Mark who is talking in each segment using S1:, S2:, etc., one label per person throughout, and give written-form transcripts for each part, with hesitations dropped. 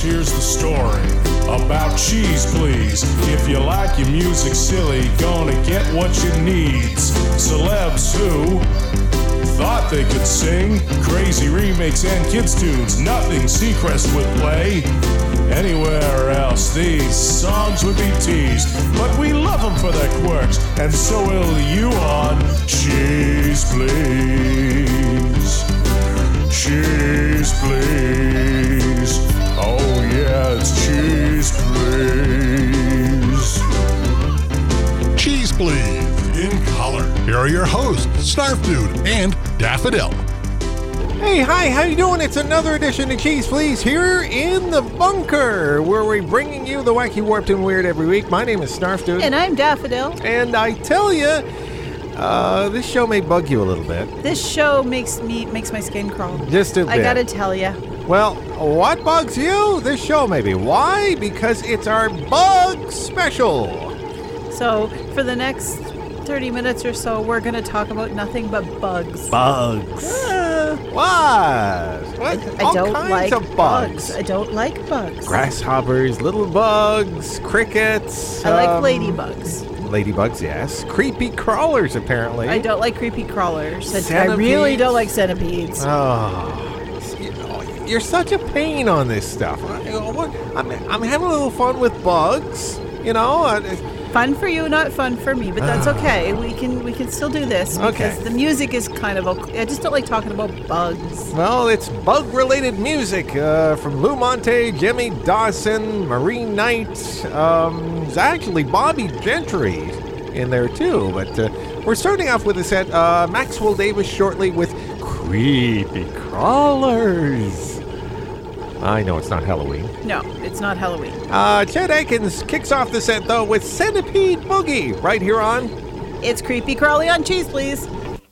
S1: here's the story about Cheese Please. If you like your music silly, gonna get what you need. Celebs who thought they could sing crazy remakes and kids tunes, nothing Seacrest would play. Anywhere else these songs would be teased, but we love them for their quirks, and so will you on Cheese Please. Cheese Please. Oh yeah, it's Cheese Please.
S2: Cheese Please. In color. Here are your hosts, Snarf Dude and Daffodil.
S3: Hey, hi, how you doing? It's another edition of Cheese Please here in the bunker, where we're bringing you the wacky, warped, and weird every week. My name is Snarf Dude.
S4: And I'm Daffodil.
S3: And I tell you, this show may bug you a little bit.
S4: This show makes my skin crawl.
S3: Just a bit.
S4: I gotta tell you.
S3: Well, what bugs you? This show maybe. Why? Because it's our bug special.
S4: So, for the next 30 minutes or so, we're gonna talk about nothing but bugs.
S3: Bugs. What?
S4: I
S3: All
S4: don't
S3: kinds
S4: like
S3: of bugs.
S4: I don't like bugs.
S3: Grasshoppers, little bugs, crickets.
S4: I like ladybugs.
S3: Ladybugs, yes. Creepy crawlers, apparently.
S4: I don't like creepy crawlers. I
S3: Centipedes.
S4: really don't like centipedes.
S3: Oh, you're such a pain on this stuff. I'm having a little fun with bugs, you know.
S4: Fun for you, not fun for me, but that's okay. We can still do this because the music is kind of okay. I just don't like talking about bugs.
S3: Well, it's bug-related music from Lou Monte, Jimmy Dawson, Marie Knight. There's actually Bobby Gentry in there too. But we're starting off with a set Maxwell Davis shortly with Creepy Crawlers. I know it's not Halloween.
S4: No, it's not Halloween.
S3: Chet Atkins kicks off the set, though, with Centipede Boogie, right here on...
S4: It's Creepy Crawly on Cheese Please.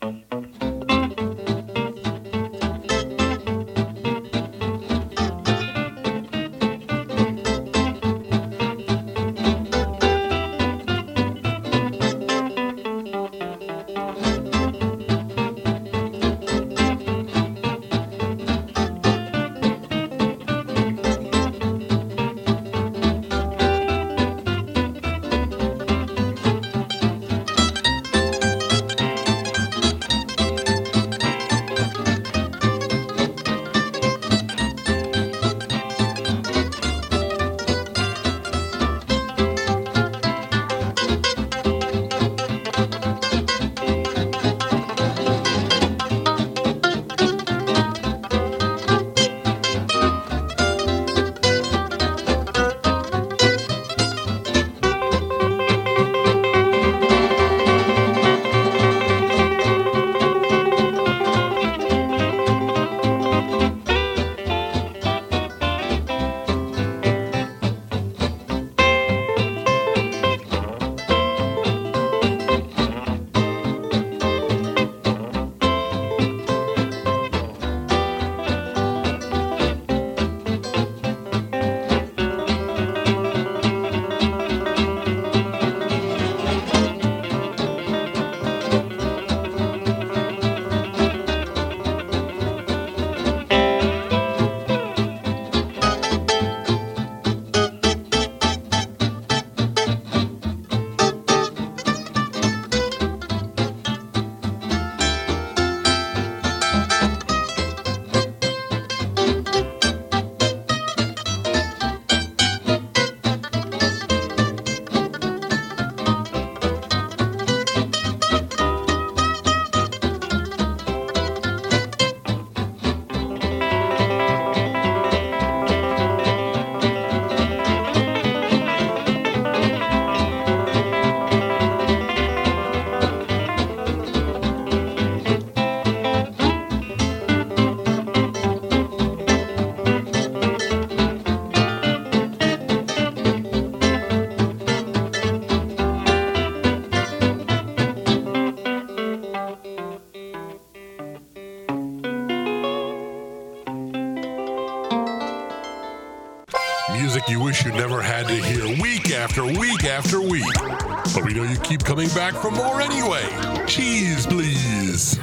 S2: Music you wish you never had to hear week after week after week. But we know you keep coming back for more anyway. Cheese, please.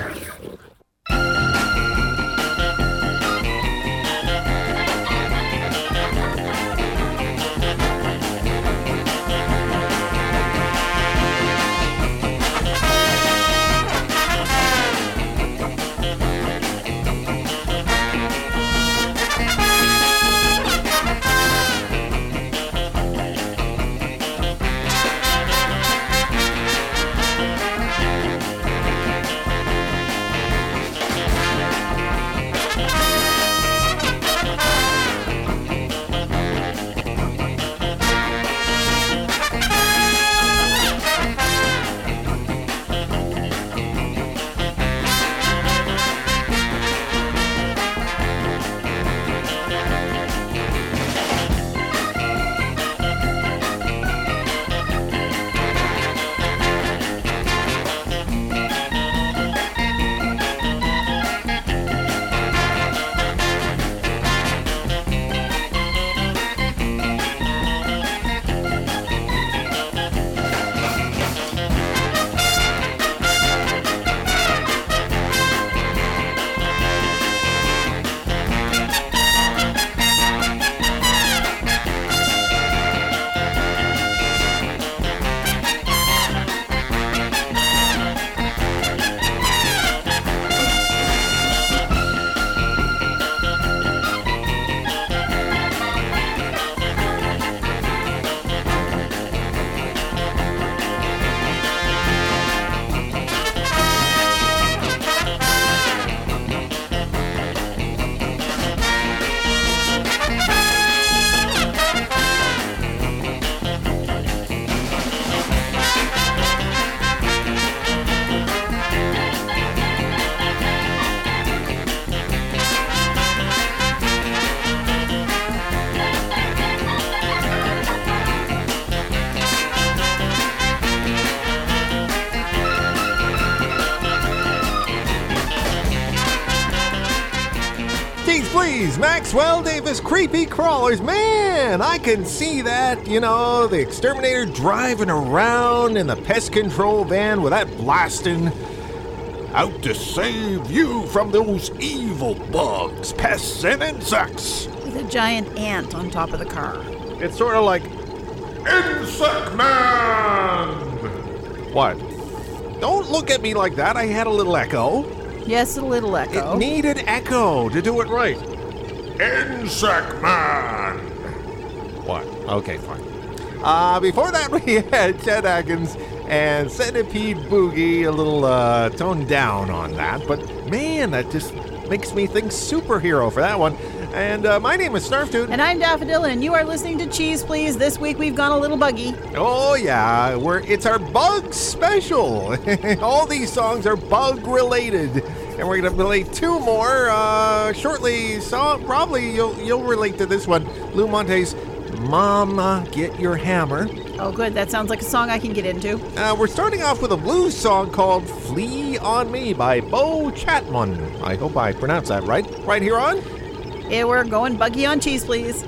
S3: Jeez, Maxwell Davis creepy crawlers. Man, I can see that, the exterminator driving around in the pest control van with that blasting. Out to save you from those evil bugs, pests, and insects.
S4: With a giant ant on top of the car.
S3: It's sort of like Insect Man! What? Don't look at me like that. I had a little echo.
S4: Yes, a little echo.
S3: It needed echo to do it right.
S1: Insect Man!
S3: What? Okay, fine. Before that, we had Chet Atkins and Centipede Boogie, a little toned down on that. But man, that just makes me think superhero for that one. And my name is Snarftoot.
S4: And I'm Daffodil, and you are listening to Cheese Please. This week we've gone a little buggy.
S3: Oh, yeah. It's our bug special. All these songs are bug-related. And we're going to play two more shortly. So probably you'll relate to this one. Lou Monte's Mama, Get Your Hammer.
S4: Oh, good. That sounds like a song I can get into.
S3: We're starting off with a blues song called Flee on Me by Bo Chatman. I hope I pronounced that right. Right here on...
S4: Yeah, we're going buggy on Cheese Please.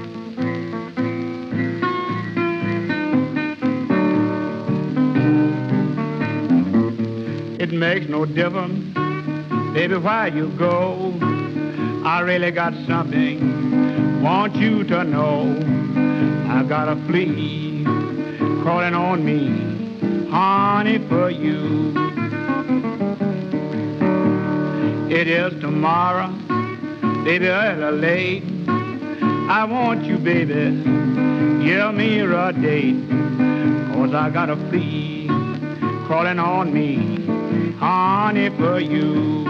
S5: It makes no difference, baby, where you go. I really got something, want you to know. I got a flea crawling on me, honey, for you. It is tomorrow, baby, early or late. I want you, baby, give me a date. 'Cause I got a flea crawling on me, honey, for you.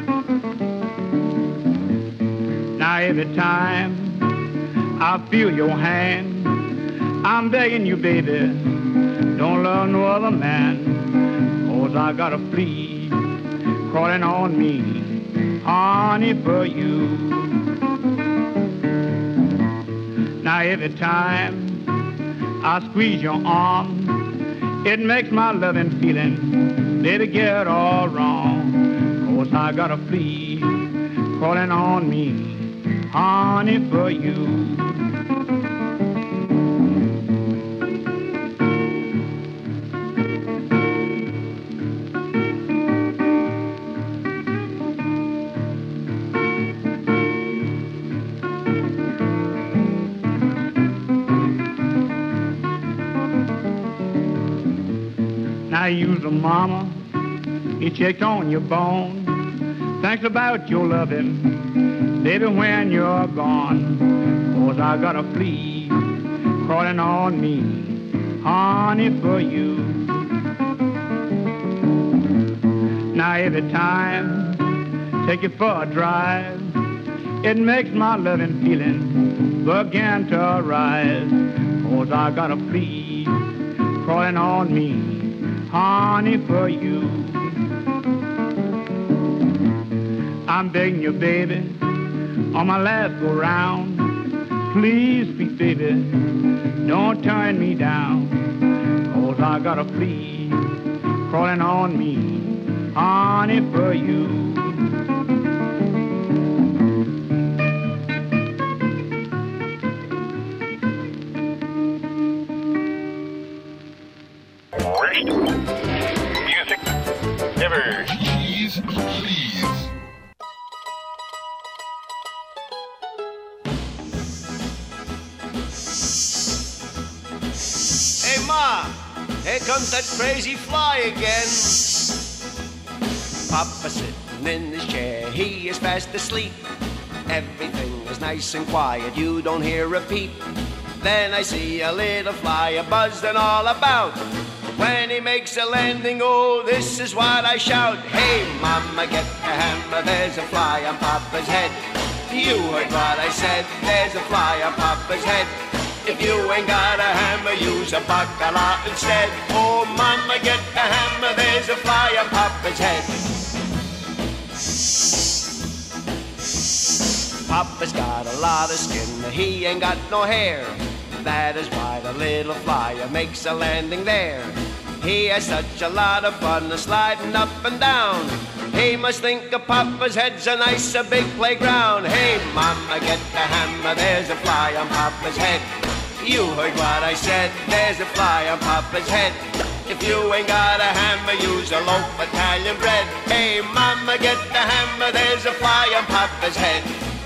S5: Now every time I feel your hand, I'm begging you, baby, don't love no other man. 'Cause I got a flea crawling on me, honey, for you. Now every time I squeeze your arm, it makes my loving feeling, baby, get all wrong. 'Cause I got a flea crawling on me, honey, for you. Now you's a mama, he checked on your bone, thinks about your loving, baby, when you're gone. 'Cause I got a flea crawling on me, honey, for you. Now every time take you for a drive, it makes my loving feeling begin to rise. 'Cause I got a flea crawling on me, honey, for you. I'm begging you, baby, on my last go round, please, sweet baby, don't turn me down. 'Cause I got a flea crawling on me, honey, for you.
S2: Music never. Cheese, please.
S6: Hey, Ma, here comes that crazy fly again. Papa sitting in his chair, he is fast asleep. Everything is nice and quiet, you don't hear a peep. Then I see a little fly a-buzzing all about. When he makes a landing, oh, this is what I shout. Hey, Mama, get a hammer, there's a fly on Papa's head. You heard what I said, there's a fly on Papa's head. If you ain't got a hammer, use a bacala instead. Oh, Mama, get a hammer, there's a fly on Papa's head. Papa's got a lot of skin, he ain't got no hair. That is why the little flyer makes a landing there. He has such a lot of fun sliding up and down. He must think of Papa's head's a nice a big playground. Hey, Mama, get the hammer, there's a fly on Papa's head. You heard what I said, there's a fly on Papa's head. If you ain't got a hammer, use a loaf of Italian bread. Hey, Mama, get the hammer, there's a fly on Papa's head.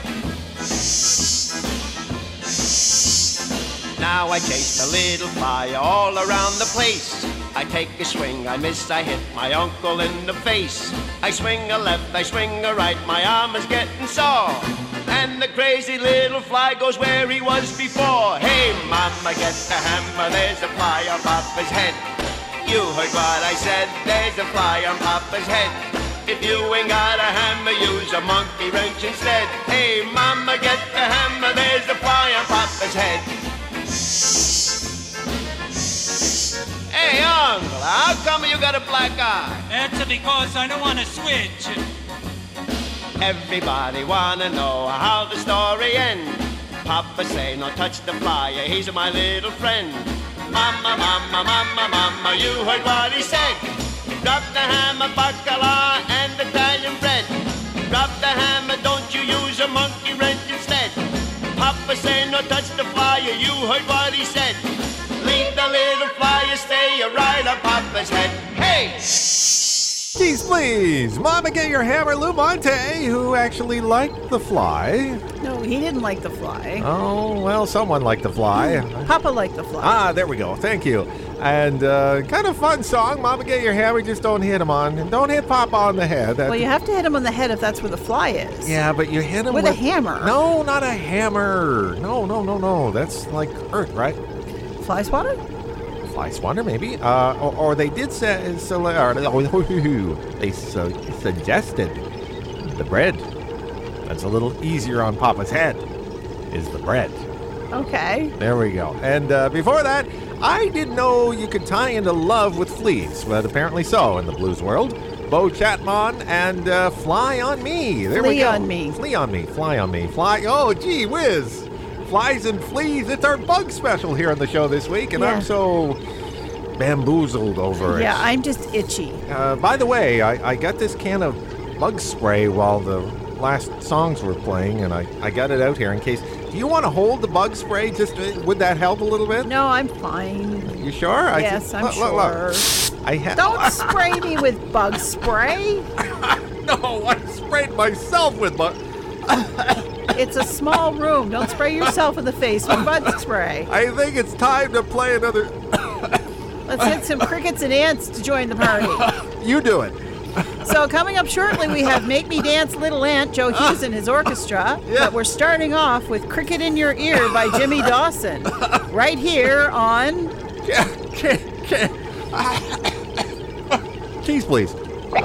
S6: Now I chase the little fly all around the place. I take a swing, I miss, I hit my uncle in the face. I swing a left, I swing a right, my arm is getting sore. And the crazy little fly goes where he was before. Hey, Mama, get the hammer, there's a fly on Papa's head. You heard what I said, there's a fly on Papa's head. If you ain't got a hammer, use a monkey wrench instead. Hey, Mama, get the hammer, there's a fly on Papa's head. Hey, Uncle, how come you got a black eye?
S7: That's because I don't want to switch.
S6: Everybody wanna know how the story ends. Papa say, no touch the fly, he's my little friend. Mama, Mama, Mama, Mama, you heard what he said. Drop the hammer, bacala, and Italian bread. Drop the hammer, don't you use a monkey wrench instead. Papa say, no touch the fly, you heard what he said. Leave the little fly, stay right on Papa's head. Hey!
S3: Geez, please, Mama, get your hammer. Lou Monte, who actually liked the fly.
S4: No, he didn't like the fly.
S3: Oh, well, someone liked the fly.
S4: Papa liked the fly.
S3: Ah, there we go. Thank you. And kind of fun song. Mama, get your hammer. Just don't hit him on. Don't hit Papa on the head.
S4: Well, you have to hit him on the head if that's where the fly is.
S3: Yeah, but you hit him
S4: with a hammer.
S3: No, not a hammer. No. That's like earth, right?
S4: Fly swatter?
S3: Fly swatter, maybe. Or they did say, they suggested the bread. That's a little easier on Papa's head, is the bread.
S4: Okay.
S3: There we go. And before that, I didn't know you could tie into love with fleas, but apparently so in the blues world. Bo Chatmon and Fly on Me. There we go.
S4: On Me.
S3: Flee on Me. Fly on Me. Fly. Oh, gee whiz. Flies and fleas. It's our bug special here on the show this week, and I'm so bamboozled over it.
S4: Yeah, I'm just itchy.
S3: By the way, I got this can of bug spray while the last songs were playing, and I got it out here in case. Do you want to hold the bug spray? Just would that help a little bit?
S4: No, I'm fine.
S3: You sure?
S4: Yes, I'm sure.
S3: Look.
S4: Don't spray me with bug spray.
S3: No, I sprayed myself with bug.
S4: It's a small room. Don't spray yourself in the face with bug spray.
S3: I think it's time to play another.
S4: Let's get some crickets and ants to join the party.
S3: You do it.
S4: So coming up shortly, we have Make Me Dance Little Ant, Joe Hughes and his orchestra.
S3: Yeah.
S4: But we're starting off with Cricket in Your Ear by Jimmy Dawson. Right here on...
S3: Cheese, please.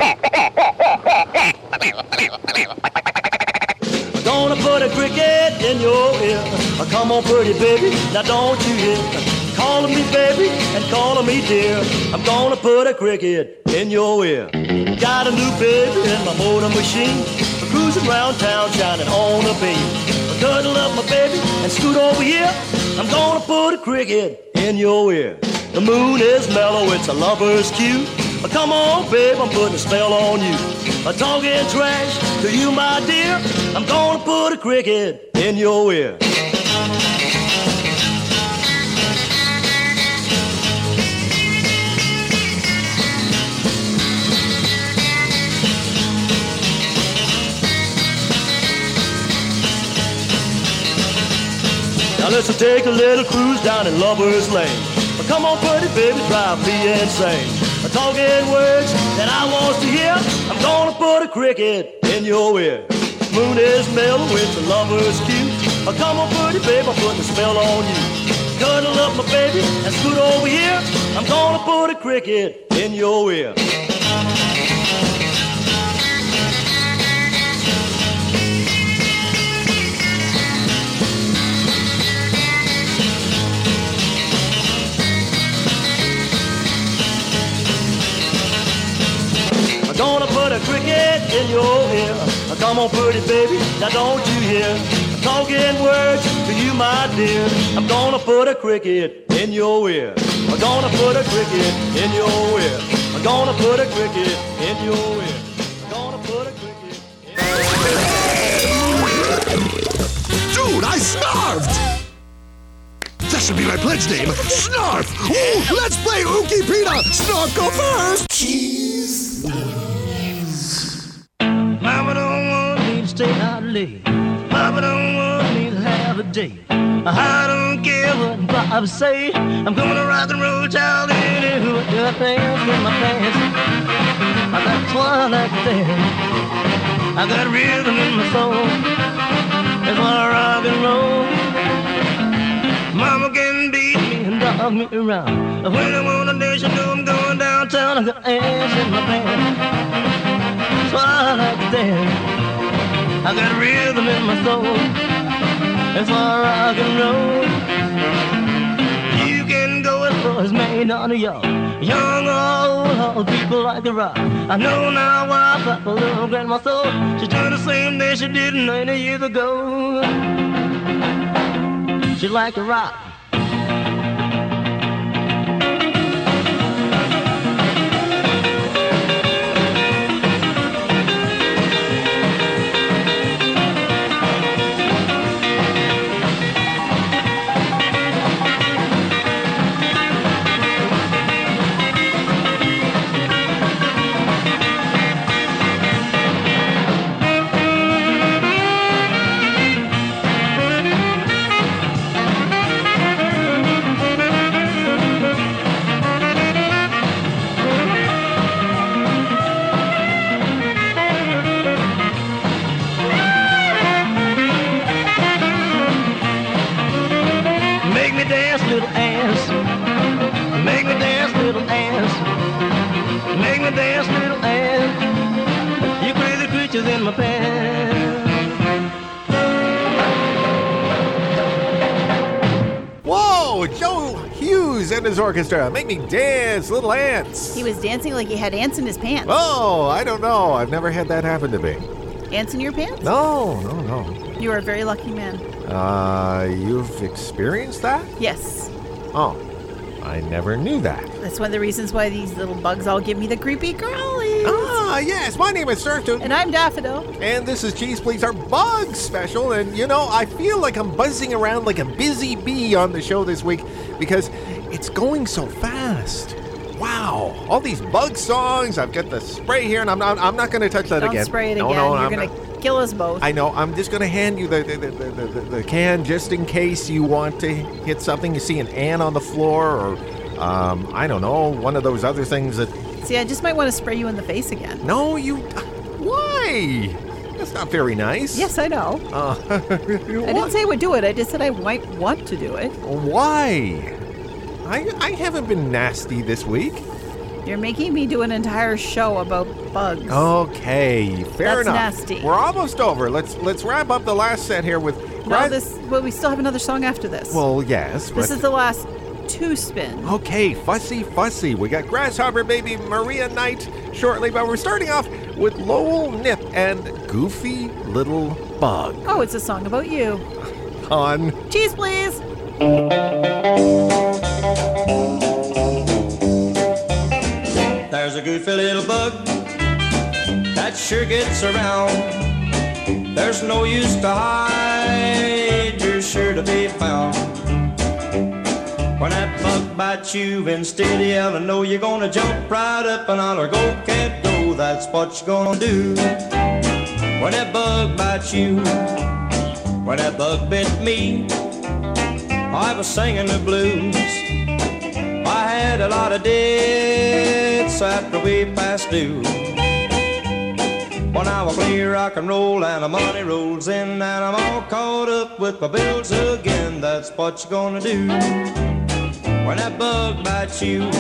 S8: Gonna put a cricket in your ear. Come on, pretty baby, now don't you hear? Calling me baby and calling me dear. I'm gonna put a cricket in your ear. Got a new baby in my motor machine, cruising around town shining on a beam. Cuddle up my baby and scoot over here. I'm gonna put a cricket in your ear. The moon is mellow, it's a lover's cue. Come on, babe, I'm putting a spell on you. Talking trash to you, my dear. I'm gonna put a cricket in your ear. Now let's take a little cruise down in Lover's Lane. Come on, pretty baby, drive me insane. Talking words that I want to hear. I'm gonna put a cricket in your ear. Moon is mellow, it's a lover's cue. Come on, pretty baby, I'm putting a spell on you. Cuddle up my baby and scoot over here. I'm gonna put a cricket in your ear. Gonna put a cricket in your ear. Come on, pretty baby, now don't you hear? Talking words to you, my dear. I'm gonna put a cricket in your ear. I'm gonna put a cricket in your ear. I'm gonna put a cricket in your ear. I'm gonna put a cricket in your ear.
S9: Dude, I snarfed! That should be my pledge name. Snarf! Ooh, let's play Ookie Pina! Snarf, go first! Cheese.
S8: Mama don't want me to stay out late. Mama don't want me to have a date. I don't care what Bob say. I'm gonna rock and roll, child, anyway. Got pants in my pants. I got twilight there. I got rhythm in my soul. That's why I rock and roll. Mama can beat me and dog me around. When I wanna dance, you know I'm going downtown. I got ass in my pants. That's why I like to dance. I got rhythm in my soul. That's why I rock and roll. You can go as far as Maine on y'all. Young or old, all people like to rock. I know now why I felt a little grandma soul. She's doing the same thing she did 90 years ago. She like to rock. In my pants.
S3: Whoa, Joe Hughes and his orchestra. Make me dance, little ants.
S4: He was dancing like he had ants in his pants.
S3: Oh, I don't know. I've never had that happen to me.
S4: Ants in your pants?
S3: No.
S4: You are a very lucky man.
S3: You've experienced that?
S4: Yes.
S3: Oh, I never knew that.
S4: That's one of the reasons why these little bugs all give me the creepy crawlies.
S3: Ah, yes. My name is Surfdude.
S4: And I'm Daffodil.
S3: And this is Cheese Please, our bug special. And, you know, I feel like I'm buzzing around like a busy bee on the show this week because it's going so fast. Wow. All these bug songs. I've got the spray here, and I'm not going to touch that again.
S4: Don't spray it again. You're going to kill us both.
S3: I know. I'm just going to hand you the can just in case you want to hit something. You see an ant on the floor or, I don't know, one of those other things that...
S4: See, I just might want to spray you in the face again.
S3: No, you... Why? That's not very nice.
S4: Yes, I know. I didn't say I would do it. I just said I might want to do it.
S3: Why? I haven't been nasty this week.
S4: You're making me do an entire show about bugs.
S3: Okay, fair enough.
S4: That's nasty.
S3: We're almost over. Let's wrap up the last set here with...
S4: Well, we still have another song after this.
S3: Well, yes.
S4: This is the last two spin.
S3: Okay, Fussy. We got Grasshopper Baby, Maria Knight shortly, but we're starting off with Lowell Nip and Goofy Little Bug.
S4: Oh, it's a song about you.
S3: On
S4: Cheese Please.
S8: There's a goofy little bug that sure gets around. There's no use to hide, you're sure to be found. When that bug bites you, instead of yelling no, you're gonna jump right up and holler, go cat go, that's what you're gonna do. When that bug bites you, when that bug bit me, I was singing the blues. I had a lot of debts after we passed due. Well, now I play rock and roll and the money rolls in, and I'm all caught up with my bills again. That's what you're gonna do when that bug bites you.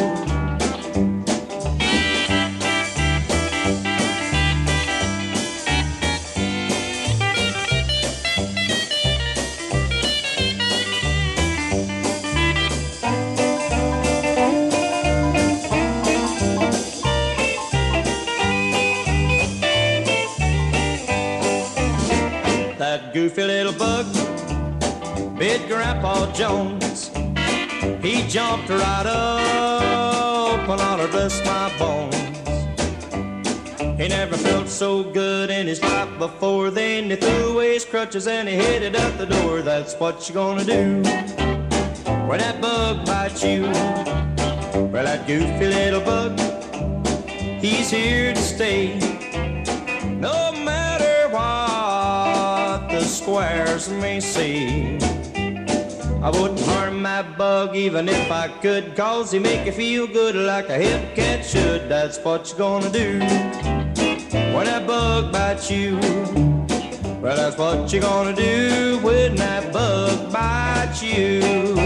S8: That goofy little bug bit Grandpa Jones. He jumped right up and ought to bless my bones. He never felt so good in his life before. Then he threw away his crutches and he headed out the door. That's what you're gonna do when that bug bites you. Well, that goofy little bug, he's here to stay. No matter what the squares may say, I wouldn't harm that bug even if I could, 'cause he make you feel good like a hip cat should. That's what you're gonna do when that bug bites you. Well, that's what you're gonna do when that bug bites you.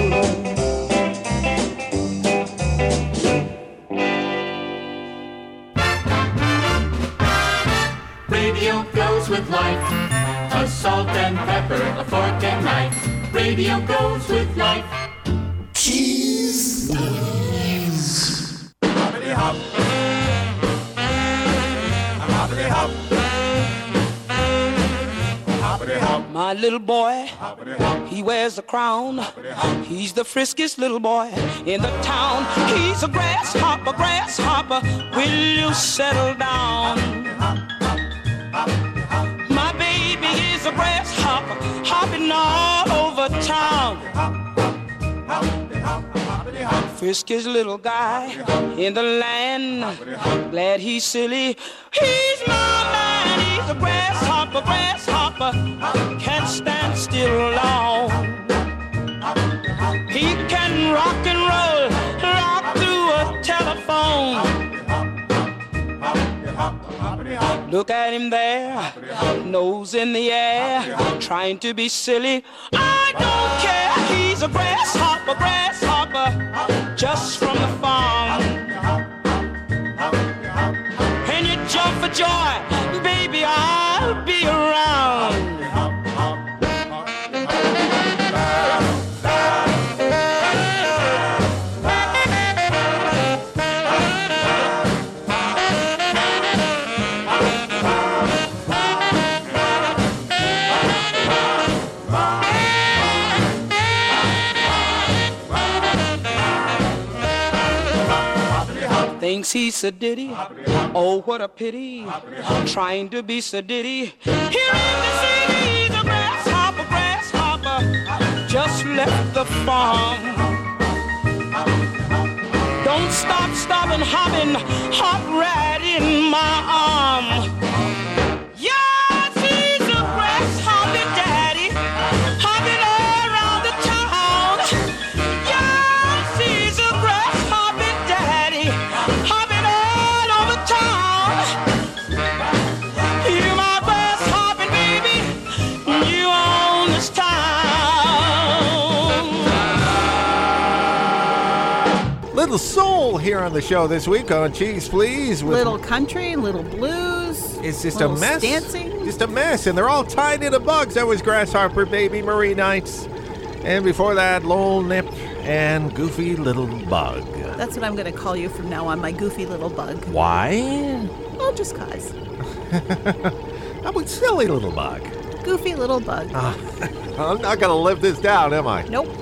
S10: Radio goes with life, a salt and pepper, a fork and knife. Radio goes with life.
S9: Cheese.
S10: Hoppity hop. Hoppity hop. Hoppity hop.
S11: My little boy, he wears a crown. He's the friskiest little boy in the town. He's a grasshopper, grasshopper. Will you settle down? My baby is a grasshopper, hopping all over town. Friskiest little guy in the land. Glad he's silly. He's my man. He's a grasshopper, grasshopper. Can't stand still long. He can rock and roll, rock through a telephone. Look at him there, nose in the air, trying to be silly. I don't care, he's a grasshopper, grasshopper, just from the farm. And you jump for joy, baby, I'll be around. Thinks he's a ditty, oh what a pity, trying to be so ditty. Here in the city, he's a grasshopper, grasshopper, just left the farm. Don't stop, stopping, hopping, hop right in my arm. Yes, he's a grasshopper daddy, hopping all around the town. Yes, he's a grasshopper daddy, hopping all over town. You my grasshopper baby, you own this town.
S3: Little soul here on the show this week on Cheese Please. With
S4: Little country, little blues.
S3: It's just a mess.
S4: Dancing.
S3: Just a mess, and they're all tied into bugs. That was Grasshopper Baby, Marie Knights. And before that, Lowell Nip and Goofy Little Bug.
S4: That's what I'm going to call you from now on, my goofy little bug.
S3: Why?
S4: Oh, just cause.
S3: How about Silly Little Bug?
S4: Goofy little bug.
S3: I'm not going to live this down, am I?
S4: Nope.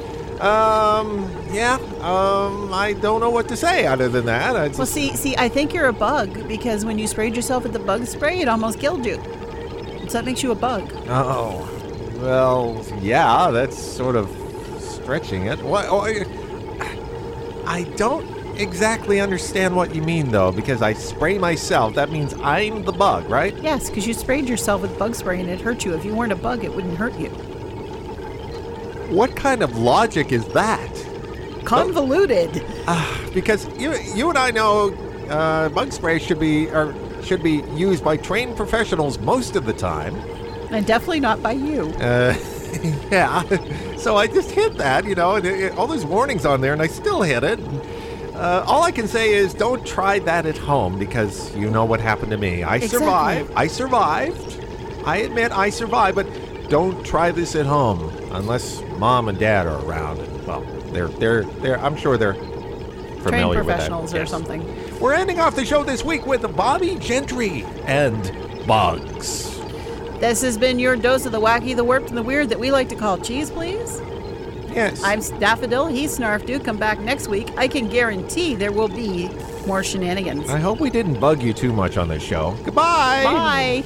S3: I don't know what to say other than that.
S4: Well, see, I think you're a bug because when you sprayed yourself with the bug spray, it almost killed you. So that makes you a bug.
S3: Oh, well, yeah, that's sort of stretching it. What? Oh, I don't exactly understand what you mean, though, because I spray myself. That means I'm the bug, right?
S4: Yes, because you sprayed yourself with bug spray and it hurt you. If you weren't a bug, it wouldn't hurt you.
S3: What kind of logic is that?
S4: Convoluted.
S3: Because you and I know bug spray should be used by trained professionals most of the time.
S4: And definitely not by you.
S3: Yeah. So I just hit that, and all those warnings on there, and I still hit it. All I can say is don't try that at home because you know what happened to me. I survived. I admit I survived, but don't try this at home unless mom and dad are around. And, well, they're I'm sure they're familiar
S4: Trained
S3: with that.
S4: professionals or something.
S3: We're ending off the show this week with Bobby Gentry and Bugs.
S4: This has been your dose of the wacky, the warped, and the weird that we like to call Cheese Please.
S3: Yes.
S4: I'm Daffodil. He's Snarf-Doo. Come back next week. I can guarantee there will be more shenanigans.
S3: I hope we didn't bug you too much on this show. Goodbye.
S4: Bye.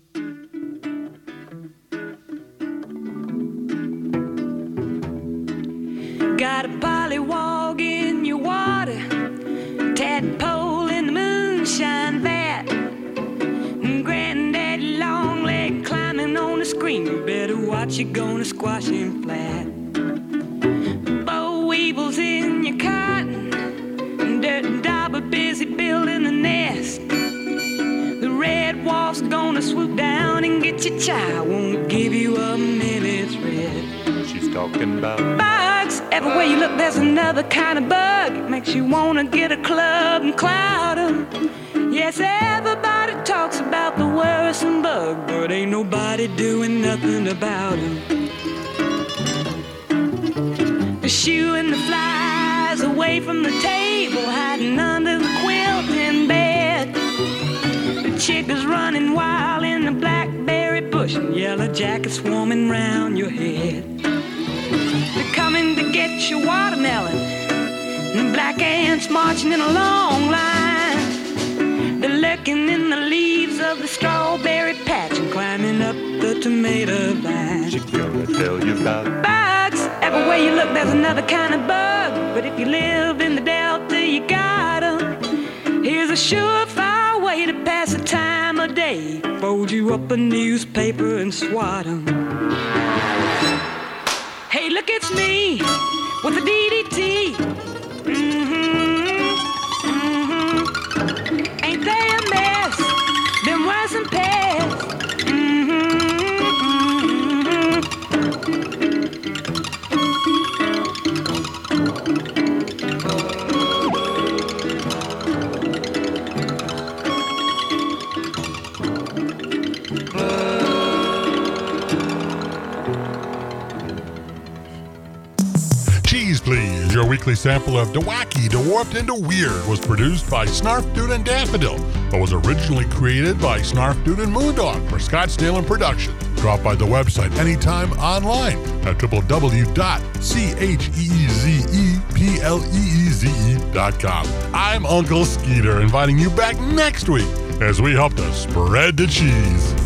S12: Got a pollywog in your water, tadpole in the moonshine vat, granddaddy long leg climbing on the screen. You better watch, you're gonna squash him flat. Boll weevils in your cotton, dirt and dauber busy building a nest. The red wolf's gonna swoop down and get your child, won't give you a minute's rest.
S13: She's talking about
S12: bugs. Everywhere you look, there's another kind of bug. It makes you wanna get a club and cloud 'em. Yes, everybody talks about the worrisome bug, but ain't nobody doing nothing about 'em. Shooing the flies away from the table, hiding under the quilt in bed. The chickens running wild in the blackberry bush, and yellow jackets swarming round your head. They're coming to get your watermelon, and the black ants marching in a long line. They're lurking in the leaves of the strawberry patch and climbing up the tomato vine.
S13: She's gonna tell you about
S12: bugs. Everywhere you look, there's another kind of bug. But if you live in the Delta, you got 'em. Here's a surefire way to pass the time of day. Fold you up a newspaper and swat 'em. Hey, look, it's me with the DDT. Ain't they a mess? Them worse than pests.
S2: Cheese Please, your weekly sample of DeWacky, DeWarped, and DeWeird was produced by Snarf-Doo and Daffodil, but was originally created by Snarf-Doo and Moondog for Scottsdale and Production. Drop by the website anytime online at www.CHEEZEPLEEZE.com. I'm Uncle Skeeter, inviting you back next week as we help to spread the cheese.